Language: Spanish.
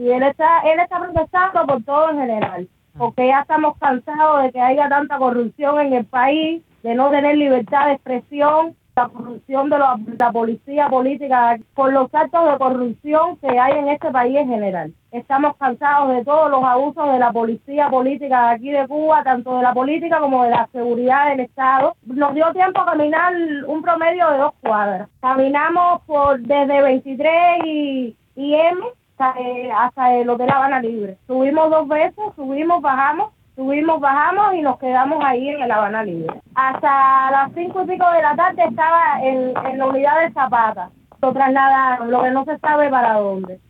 Y él está protestando por todo en general, porque ya estamos cansados de que haya tanta corrupción en el país, de no tener libertad de expresión, la corrupción de la policía política, por los actos de corrupción que hay en este país en general. Estamos cansados de todos los abusos de la policía política de aquí de Cuba, tanto de la política como de la seguridad del Estado. Nos dio tiempo a caminar un promedio de 2 cuadras. Caminamos desde 23 y M hasta el Hotel Habana Libre. Subimos 2 veces, subimos, bajamos y nos quedamos ahí en el Habana Libre. Hasta las 5 y pico de la tarde estaba en la unidad de Zapata. Lo trasladaron, lo que no se sabe para dónde.